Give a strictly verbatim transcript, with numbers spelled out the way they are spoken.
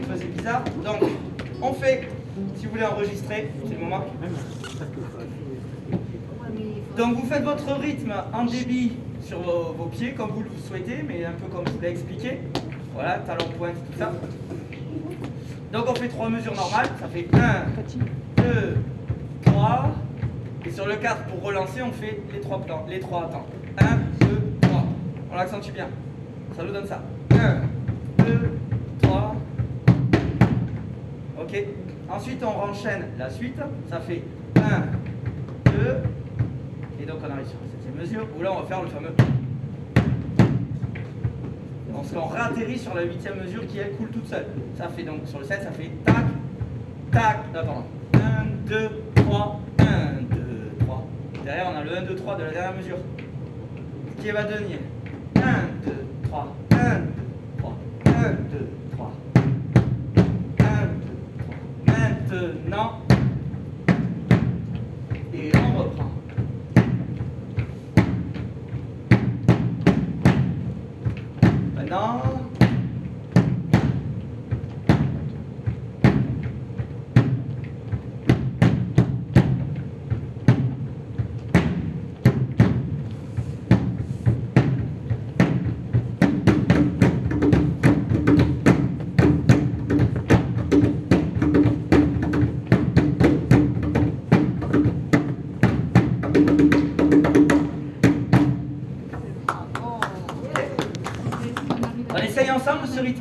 faisait bizarre. Donc, on fait, si vous voulez enregistrer, c'est le moment. Donc, vous faites votre rythme en débit sur vos, vos pieds, comme vous le souhaitez, mais un peu comme je vous l'ai expliqué. Voilà, talon, pointe, tout ça. Donc, on fait trois mesures normales. Ça fait un, deux, trois. Et sur le quatre, pour relancer, on fait les trois plans, les trois temps. un, deux, trois. On l'accentue bien. Ça nous donne ça. un, deux, trois. Ok. Ensuite, on enchaîne la suite. Ça fait un, deux. Et donc, on arrive sur la septième mesure où là, on va faire le fameux. Parce qu'on réatterrit sur la huitième mesure qui, elle, coule toute seule. Ça fait donc, sur le sept, ça fait tac, tac. Non, pardon. un, deux, trois. un, deux, trois. Derrière, on a le un, deux, trois de la dernière mesure. Ce qui va devenir un, deux, trois. un, deux, trois. un, deux, trois. un, deux, trois. Maintenant. Et on reprend. Maintenant.